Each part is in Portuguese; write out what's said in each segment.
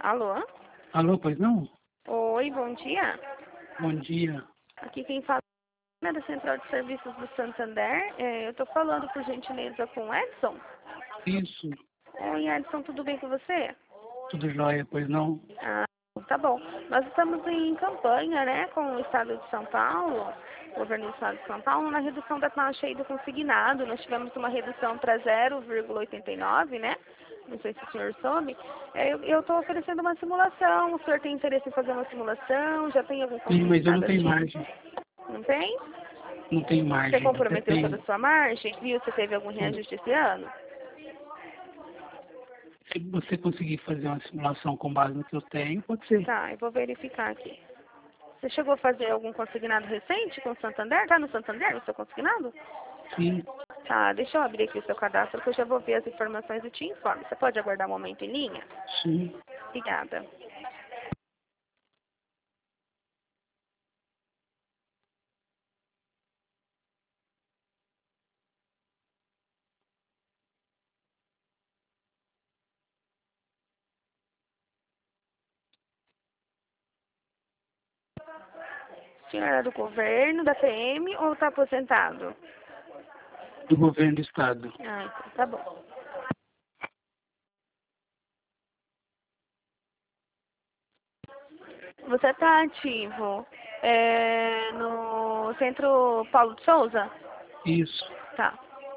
Alô? Alô, pois não? Oi, bom dia. Bom dia. Aqui quem fala é da Central de Serviços do Santander. Eu estou falando, por gentileza, com o Edson. Isso, Oi, Edson, tudo bem com você? tudo jóia, pois não? Ah, tá bom. Nós estamos em campanha, né, com o Estado de São Paulo, o governo do Estado de São Paulo, na redução da taxa aí do consignado. Nós tivemos uma redução para 0,89, né? Não sei se o senhor soube. Eu estou oferecendo uma simulação. O senhor tem interesse em fazer uma simulação? Já tem algum Sim, mas eu não consignado tenho ativo? margem. Não tem? Não tenho Você margem. Até comprometeu toda tenho. a sua margem? Viu se teve algum Sim. reajuste esse ano? Se você conseguir fazer uma simulação com base no que eu tenho, pode ser. Tá, eu vou verificar aqui. Você chegou a fazer algum consignado recente com o Santander? Tá no Santander o seu consignado? Sim, Tá, deixa eu abrir aqui o seu cadastro que eu já vou ver as informações e te informo. Você pode aguardar um momento em linha? sim. Obrigada. O senhor é do governo, da PM ou está aposentado? Do governo do estado. Ah, então tá bom. Você está ativo no Centro Paulo de Souza? Isso. Tá.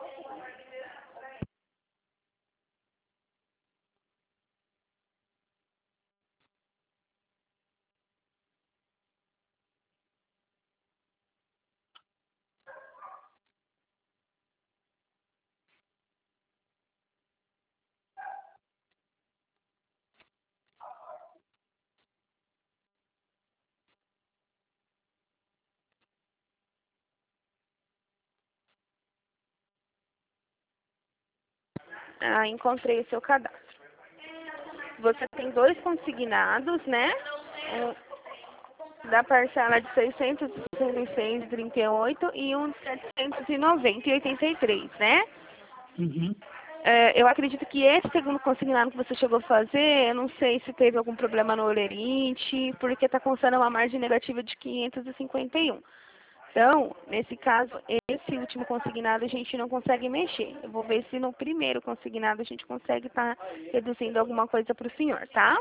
Ah, encontrei o seu cadastro. Você tem dois consignados, né? Da parcela de 666,38 e um de 790,83, né? Uhum. Eu acredito que esse segundo consignado que você chegou a fazer, eu não sei se teve algum problema no olerite, porque está constando uma margem negativa de 551. Então, nesse caso, esse último consignado a gente não consegue mexer. Eu vou ver se no primeiro consignado a gente consegue estar reduzindo alguma coisa para o senhor, tá?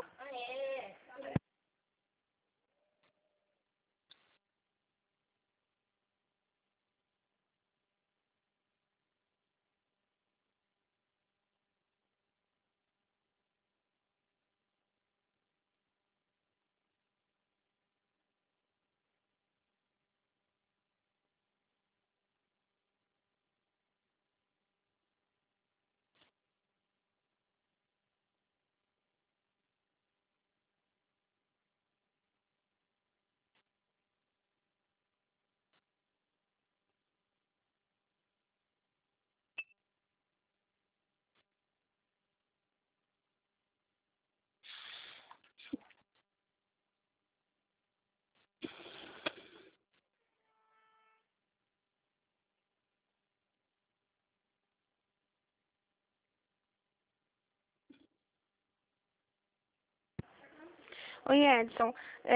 Oi, Edson.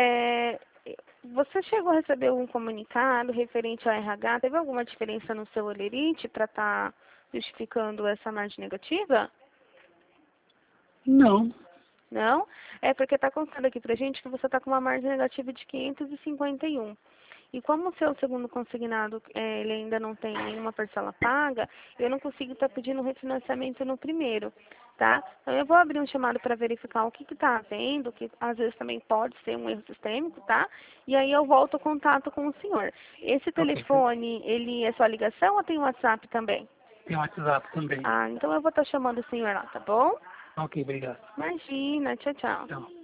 Você chegou a receber algum comunicado referente ao RH? Teve alguma diferença no seu olerite para estar justificando essa margem negativa? Não. Não? É porque está contando aqui pra gente que você está com uma margem negativa de 551. E como o seu segundo consignado ele ainda não tem nenhuma parcela paga, eu não consigo estar pedindo refinanciamento no primeiro, tá? Então eu vou abrir um chamado para verificar o que está havendo, que às vezes também pode ser um erro sistêmico, tá? E aí eu volto ao contato com o senhor. Esse Ok. telefone, ele é sua ligação ou tem WhatsApp também? Tem WhatsApp também. Ah, então eu vou estar chamando o senhor lá, tá bom? Ok, obrigado. Imagina, tchau, tchau. Tchau.